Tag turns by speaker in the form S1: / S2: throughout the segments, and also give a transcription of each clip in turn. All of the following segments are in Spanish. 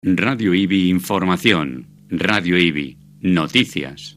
S1: Radio IBI Información. Radio IBI Noticias.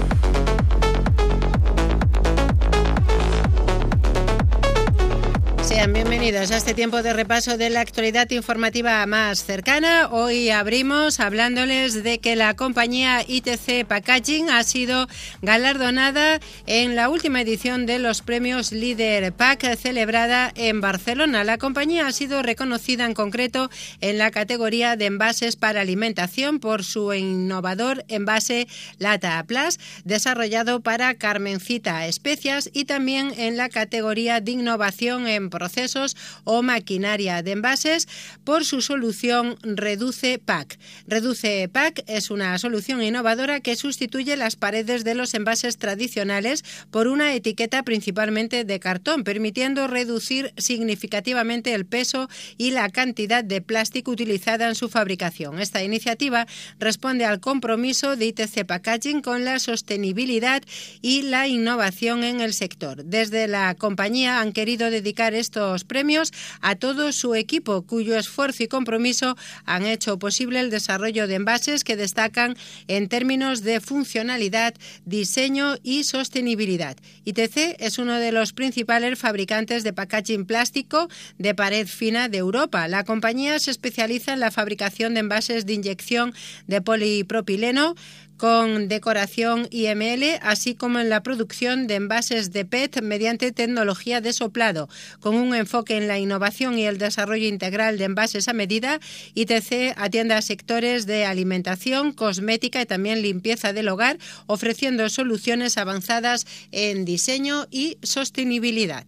S2: Sean bienvenidos a este tiempo de repaso de la actualidad informativa más cercana. Hoy abrimos hablándoles de que la compañía ITC Packaging ha sido galardonada en la última edición de los premios Líder Pack celebrada en Barcelona. La compañía ha sido reconocida en concreto en la categoría de envases para alimentación por su innovador envase Lata Plus, desarrollado para Carmencita Especias, y también en la categoría de innovación en procesos o maquinaria de envases por su solución Reduce Pack. Reduce Pack es una solución innovadora que sustituye las paredes de los envases tradicionales por una etiqueta principalmente de cartón, permitiendo reducir significativamente el peso y la cantidad de plástico utilizada en su fabricación. Esta iniciativa responde al compromiso de ITC Packaging con la sostenibilidad y la innovación en el sector. Desde la compañía han querido dedicar estos premios a todo su equipo, cuyo esfuerzo y compromiso han hecho posible el desarrollo de envases que destacan en términos de funcionalidad, diseño y sostenibilidad. ITC es uno de los principales fabricantes de packaging plástico de pared fina de Europa. La compañía se especializa en la fabricación de envases de inyección de polipropileno con decoración IML, así como en la producción de envases de PET mediante tecnología de soplado. Con un enfoque en la innovación y el desarrollo integral de envases a medida, ITC atiende a sectores de alimentación, cosmética y también limpieza del hogar, ofreciendo soluciones avanzadas en diseño y sostenibilidad.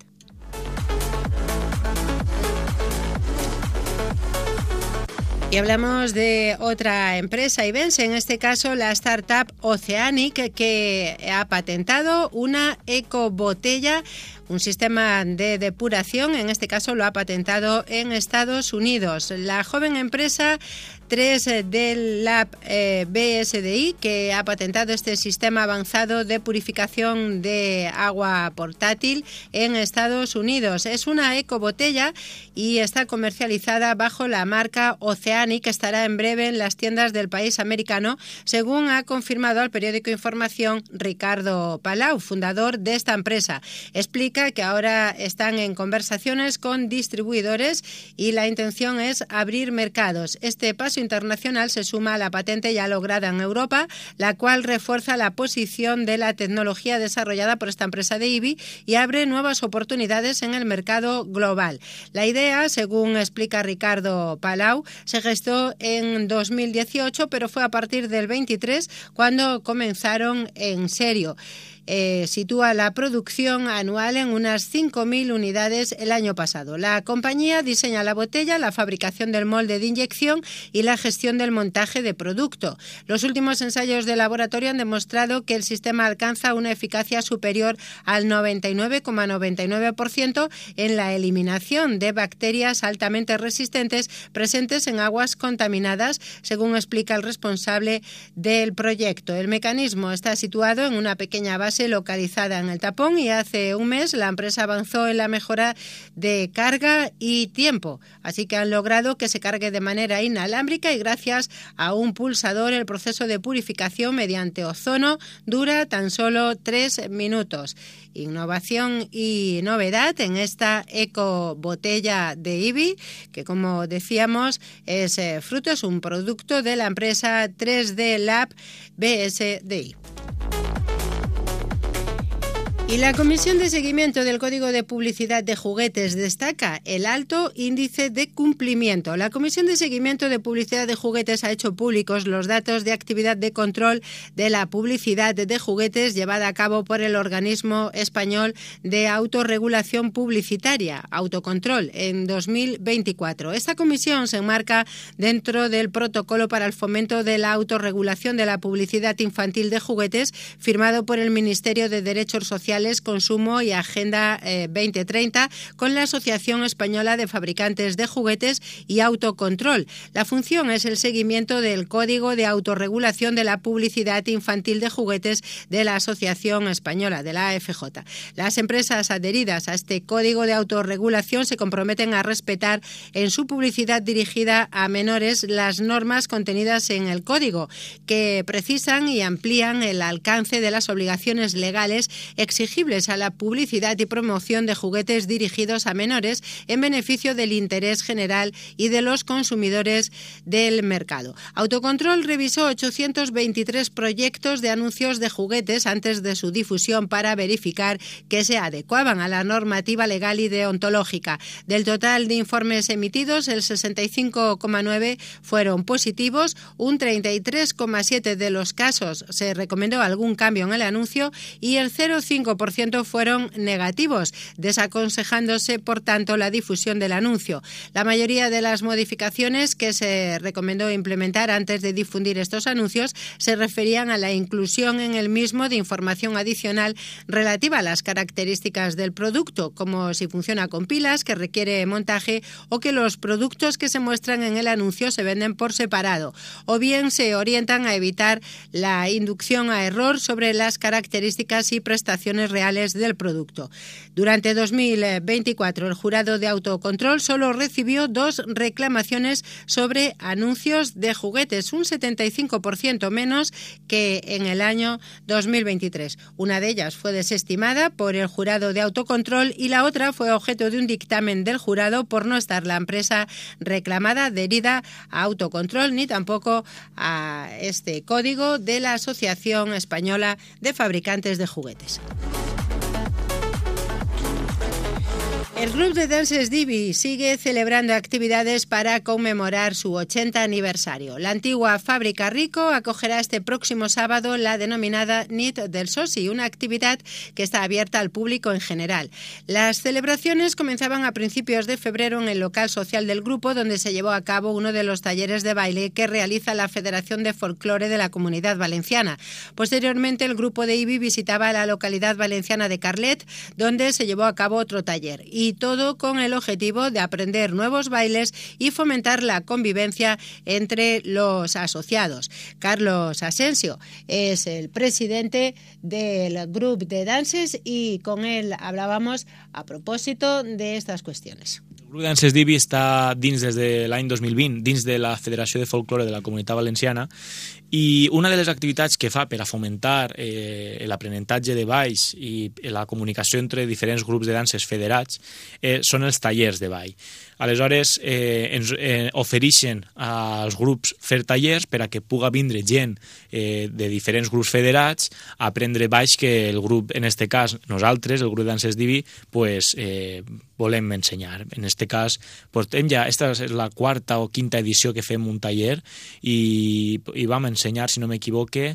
S2: Y hablamos de otra empresa Ibense, en este caso la startup Oceanic, que ha patentado una ecobotella, un sistema de depuración. En este caso lo ha patentado en Estados Unidos. La joven empresa 3D Lab BSDI, que ha patentado este sistema avanzado de purificación de agua portátil en Estados Unidos. Es una ecobotella y está comercializada bajo la marca Oceanic, que estará en breve en las tiendas del país americano, según ha confirmado al periódico Información Ricardo Palau, fundador de esta empresa. Explica que ahora están en conversaciones con distribuidores y la intención es abrir mercados. Este paso internacional se suma a la patente ya lograda en Europa, la cual refuerza la posición de la tecnología desarrollada por esta empresa de IBI y abre nuevas oportunidades en el mercado global. La idea, según explica Ricardo Palau, se gestó en 2018, pero fue a partir del 23 cuando comenzaron en serio. Sitúa la producción anual en unas 5.000 unidades el año pasado. La compañía diseña la botella, la fabricación del molde de inyección y la gestión del montaje de producto. Los últimos ensayos de laboratorio han demostrado que el sistema alcanza una eficacia superior al 99,99% en la eliminación de bacterias altamente resistentes presentes en aguas contaminadas, según explica el responsable del proyecto. El mecanismo está situado en una pequeña base localizada en el tapón y hace un mes la empresa avanzó en la mejora de carga y tiempo, así que han logrado que se cargue de manera inalámbrica y gracias a un pulsador el proceso de purificación mediante ozono dura tan solo 3 minutos. Innovación y novedad en esta ecobotella de IBI, que como decíamos es un producto de la empresa 3D Lab BSDI. Y la Comisión de Seguimiento del Código de Publicidad de Juguetes destaca el alto índice de cumplimiento. La Comisión de Seguimiento de Publicidad de Juguetes ha hecho públicos los datos de actividad de control de la publicidad de juguetes llevada a cabo por el organismo español de autorregulación publicitaria, Autocontrol, en 2024. Esta comisión se enmarca dentro del Protocolo para el Fomento de la Autorregulación de la Publicidad Infantil de Juguetes, firmado por el Ministerio de Derechos Sociales sociales, consumo y Agenda 2030 con la Asociación Española de Fabricantes de Juguetes y Autocontrol. La función es el seguimiento del Código de Autorregulación de la Publicidad Infantil de Juguetes de la Asociación Española, de la AFJ. Las empresas adheridas a este Código de Autorregulación se comprometen a respetar en su publicidad dirigida a menores las normas contenidas en el Código, que precisan y amplían el alcance de las obligaciones legales exigibles a la publicidad y promoción de juguetes dirigidos a menores en beneficio del interés general y de los consumidores del mercado. Autocontrol revisó 823 proyectos de anuncios de juguetes antes de su difusión para verificar que se adecuaban a la normativa legal y deontológica. Del total de informes emitidos, el 65,9 fueron positivos, un 33,7 de los casos se recomendó algún cambio en el anuncio y el 0,5% fueron negativos, desaconsejándose, por tanto, la difusión del anuncio. La mayoría de las modificaciones que se recomendó implementar antes de difundir estos anuncios se referían a la inclusión en el mismo de información adicional relativa a las características del producto, como si funciona con pilas, que requiere montaje o que los productos que se muestran en el anuncio se venden por separado, o bien se orientan a evitar la inducción a error sobre las características y prestaciones reales del producto. Durante 2024, el jurado de autocontrol solo recibió 2 reclamaciones sobre anuncios de juguetes, un 75% menos que en el año 2023. Una de ellas fue desestimada por el jurado de autocontrol y la otra fue objeto de un dictamen del jurado por no estar la empresa reclamada adherida a autocontrol ni tampoco a este código de la Asociación Española de Fabricantes de Juguetes. El Club de Danses d'Ibi sigue celebrando actividades para conmemorar su 80 aniversario. La antigua Fábrica Rico acogerá este próximo sábado la denominada Nit del Soci, una actividad que está abierta al público en general. Las celebraciones comenzaban a principios de febrero en el local social del grupo, donde se llevó a cabo uno de los talleres de baile que realiza la Federación de Folclore de la Comunidad Valenciana. Posteriormente, el grupo de Ibi visitaba la localidad valenciana de Carlet, donde se llevó a cabo otro taller. Y todo con el objetivo de aprender nuevos bailes y fomentar la convivencia entre los asociados. Carlos Asensio es el presidente del grupo de danses y con él hablábamos a propósito de estas cuestiones.
S3: El grup de danses d'Ibi està dins des de l'any 2020, dins de la Federació de Folklore de la Comunitat Valenciana, i una de les activitats que fa per a fomentar l'aprenentatge de balls i la comunicació entre diferents grups de danses federats són els tallers de ball. Aleshores, ens ofereixen als grups fer tallers per a que puga vindre gent de diferents grups federats a aprendre balls que el grup, en este cas nosaltres, el grup de danses d'Ibi, pues, volem ensenyar. En este cas, portem ja, esta és la 4ª o 5ª edició que fem un taller i vam ensenyar, si no m'equivoque,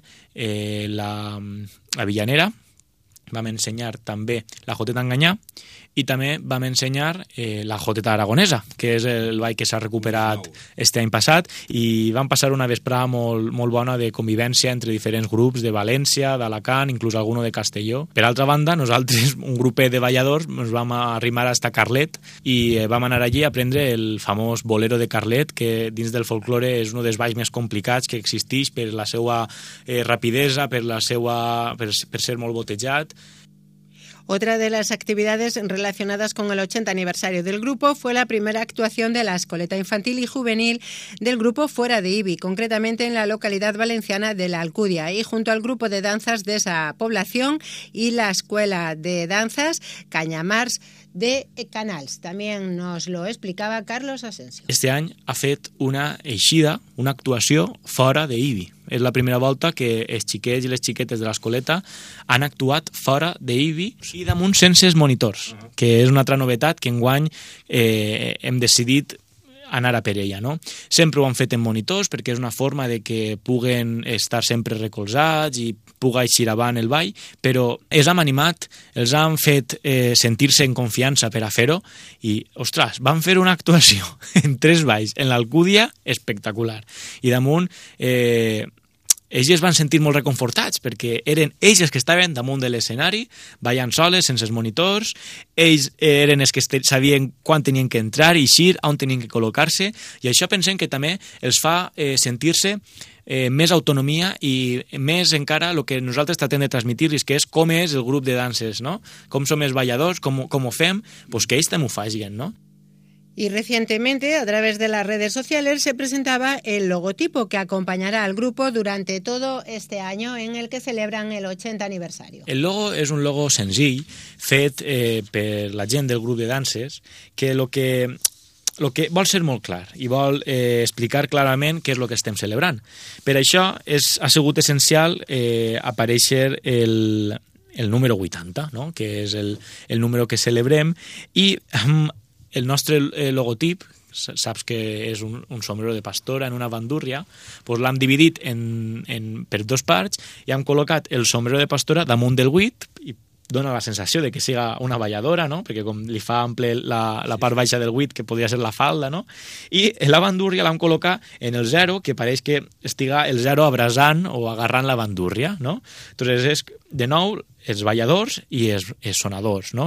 S3: la villanera, vam ensenyar també la joteta enganyà i també vam ensenyar la joteta aragonesa, que és el ball que s'ha recuperat este any passat, i vam passar una vesprada molt bona de convivència entre diferents grups de València, d'Alacant, inclús alguno de Castelló. Per altra banda, nosaltres, un grupet de balladors, ens vam arrimar hasta Carlet i vam anar allí a aprendre el famós bolero de Carlet, que dins del folklore és un dels balls més complicats que existeix per la seva rapidesa, per ser molt botejat.
S2: Otra de las actividades relacionadas con el 80 aniversario del grupo fue la primera actuación de la escoleta infantil y juvenil del grupo fuera de Ibi, concretamente en la localidad valenciana de La Alcudia, y junto al grupo de danzas de esa población y la escuela de danzas Cañamars de Canals. También nos lo explicaba Carlos Asensio.
S3: Este any ha fet una eixida, una actuació fora d'Ibi. És la primera volta que els xiquets i les xiquetes de l'escoleta han actuat fora d'Ibi i damunt sense els monitors, que és una altra novetat que enguany hem decidit anar a per ella, no? Sempre ho han fet en monitors perquè és una forma de que puguen estar sempre recolzats i puga eixir avant el ball, però els hem animat, els han fet sentir-se en confiança per a fer-ho i, ostres, van fer una actuació en 3 balls en l'Alcúdia espectacular. I damunt ells es van sentir molt reconfortats perquè eren ells els que estaven damunt de l'escenari, ballant soles, sense els monitors, ells eren els que sabien quan tenien que entrar i eixir, on tenien que col·locar-se, i això pensem que també els fa sentir-se més autonomia i més encara el que nosaltres tratem de transmitir-los, que és com és el grup de danses, no? Com som els balladors, com ho fem, pues que ells també ho facin, no?
S2: Y recientemente, a través de las redes sociales, se presentaba el logotipo que acompañará al grupo durante todo este año en el que celebran el 80 aniversario.
S3: El logo és un logo senzill, fet per la gent del grup de danses, que el que vol ser molt clar i vol explicar clarament què és el que estem celebrant. Per això ha sigut essencial aparèixer el número 80, no? Que és el número que celebrem, i el nostre logotip, saps que és un sombrero de pastora en una bandúrria, doncs l'hem dividit per dos parts i hem col·locat el sombrero de pastora damunt del 8 i dona la sensació de que siga una balladora, no? Perquè com li fa ample la part baixa del 8, que podria ser la falda, no? I la bandúrria l'hem col·locat en el 0, que pareix que estiga el 0 abrasant o agarrant la bandúrria, no? Entonces és, de nou, els balladors i els sonadors, no?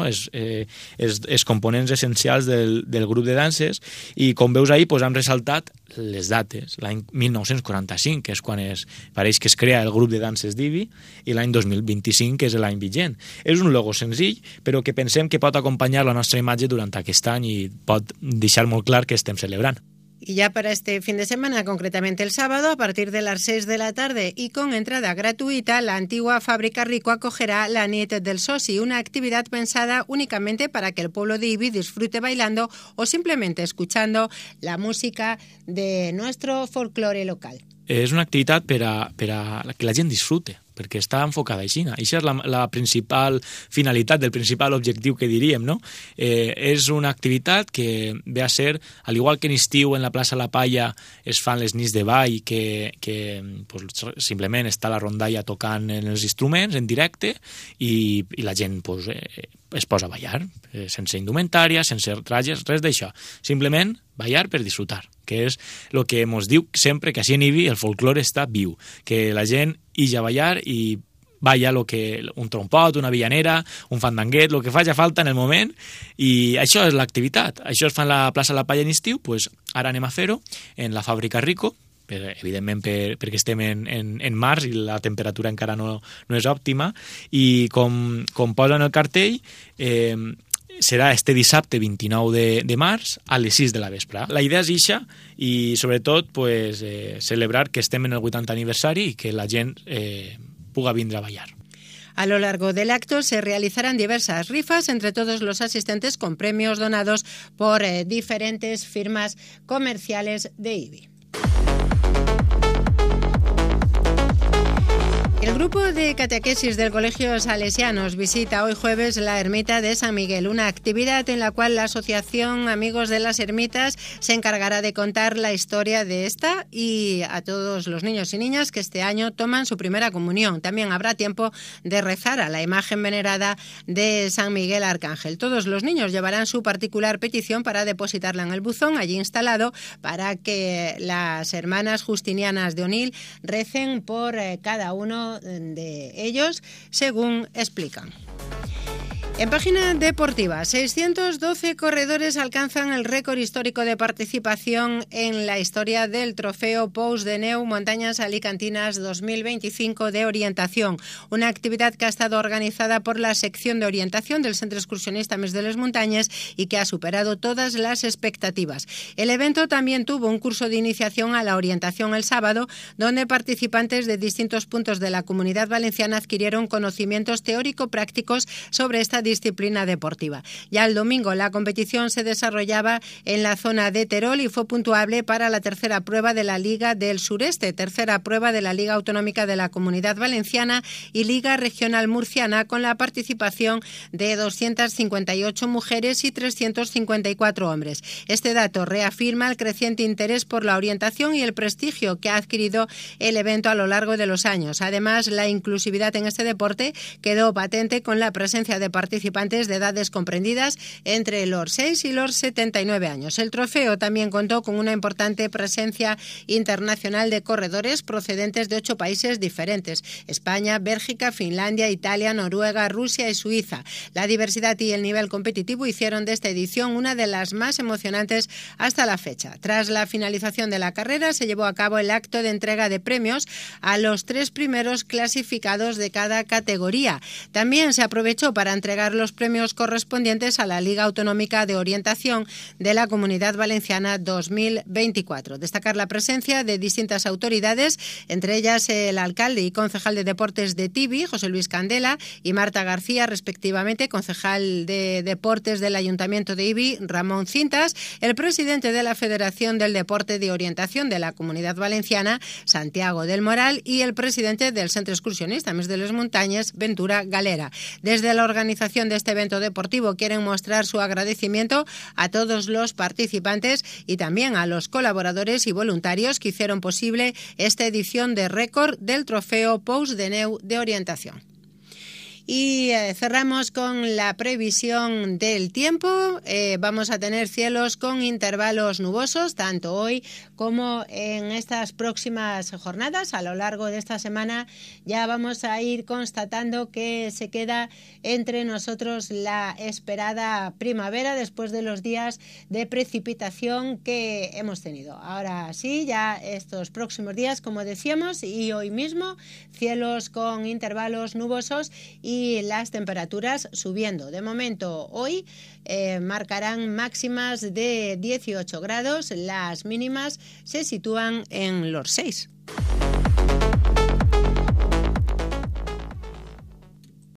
S3: Els components essencials del grup de danses, i com veus ahir hem ressaltat les dates, l'any 1945, que és quan pareix que es crea el grup de danses d'IBI, i l'any 2025, que és l'any vigent. És un logo senzill, però que pensem que pot acompanyar la nostra imatge durant aquest any i pot deixar molt clar que estem celebrant.
S2: Y ya para este fin de semana, concretamente el sábado, a partir de las 6 de la tarde y con entrada gratuita, la antigua Fábrica Rico acogerá la Nit del Soci, una actividad pensada únicamente para que el pueblo de Ibi disfrute bailando o simplemente escuchando la música de nuestro folclore local.
S3: És una activitat per a que la gent disfrute, perquè està enfocada així. Això és la principal finalitat, el principal objectiu que diríem, no? És una activitat que ve a ser, al igual que en estiu en la plaça La Palla es fan les nits de ball, que pues, simplement està la rondalla tocant en els instruments en directe i la gent pues, es posa a ballar, sense indumentària, sense trajes, res d'això. Simplement ballar per disfrutar, que és el que ens diu sempre que així en Ibi el folclore està viu, que la gent ix a ballar i balla un trompot, una villanera, un fandanguet, el que faci falta en el moment, i això és l'activitat. Això es fa en la plaça La Palla en estiu, pues ara anem a fer-ho en la Fàbrica Rico, evidentment perquè estem en març i la temperatura encara no és òptima, i com posen el cartell, serà este dissabte 29 de març a les 6 de la vespre. La idea és ixa i sobretot pues, celebrar que estem en el 80 aniversari i que la gent puga vindre a ballar.
S2: A lo largo del acto se realizarán diversas rifas entre todos los asistentes con premios donados por diferentes firmas comerciales de Ibi. El grupo de catequesis del Colegio Salesianos visita hoy jueves la ermita de San Miguel, una actividad en la cual la Asociación Amigos de las Ermitas se encargará de contar la historia de esta y a todos los niños y niñas que este año toman su primera comunión. También habrá tiempo de rezar a la imagen venerada de San Miguel Arcángel. Todos los niños llevarán su particular petición para depositarla en el buzón allí instalado para que las hermanas justinianas de Onil recen por cada uno de ellos, según explican. En página deportiva, 612 corredores alcanzan el récord histórico de participación en la historia del trofeo Pous de Neu Montañas Alicantinas 2025 de orientación, una actividad que ha estado organizada por la sección de orientación del Centro Excursionista Mes de les Muntanyes y que ha superado todas las expectativas. El evento también tuvo un curso de iniciación a la orientación el sábado, donde participantes de distintos puntos de la Comunidad Valenciana adquirieron conocimientos teórico-prácticos sobre esta disciplina deportiva. Ya el domingo la competición se desarrollaba en la zona de Terol y fue puntuable para la tercera prueba de la Liga del Sureste, tercera prueba de la Liga Autonómica de la Comunidad Valenciana y Liga Regional Murciana, con la participación de 258 mujeres y 354 hombres. Este dato reafirma el creciente interés por la orientación y el prestigio que ha adquirido el evento a lo largo de los años. Además, la inclusividad en este deporte quedó patente con la presencia de participantes participantes de edades comprendidas entre los 6 y los 79 años. El trofeo también contó con una importante presencia internacional de corredores procedentes de 8 países diferentes: España, Bélgica, Finlandia, Italia, Noruega, Rusia y Suiza. La diversidad y el nivel competitivo hicieron de esta edición una de las más emocionantes hasta la fecha. Tras la finalización de la carrera, se llevó a cabo el acto de entrega de premios a los 3 primeros clasificados de cada categoría. También se aprovechó para entregar los premios correspondientes a la Liga Autonómica de Orientación de la Comunidad Valenciana 2024. Destacar la presencia de distintas autoridades, entre ellas el alcalde y concejal de Deportes de Tibi, José Luis Candela, y Marta García, respectivamente, concejal de Deportes del Ayuntamiento de Ibi, Ramón Cintas, el presidente de la Federación del Deporte de Orientación de la Comunidad Valenciana, Santiago del Moral, y el presidente del Centro Excursionista Més de les Muntanyes, Ventura Galera. Desde la organización de este evento deportivo quieren mostrar su agradecimiento a todos los participantes y también a los colaboradores y voluntarios que hicieron posible esta edición de récord del trofeo Pous de Neu de Orientación. Y cerramos con la previsión del tiempo. Vamos a tener cielos con intervalos nubosos, tanto hoy como en estas próximas jornadas. A lo largo de esta semana ya vamos a ir constatando que se queda entre nosotros la esperada primavera después de los días de precipitación que hemos tenido. Ahora sí, ya estos próximos días, como decíamos, y hoy mismo, cielos con intervalos nubosos y las temperaturas subiendo. De momento, hoy marcarán máximas de 18 grados, las mínimas se sitúan en los 6.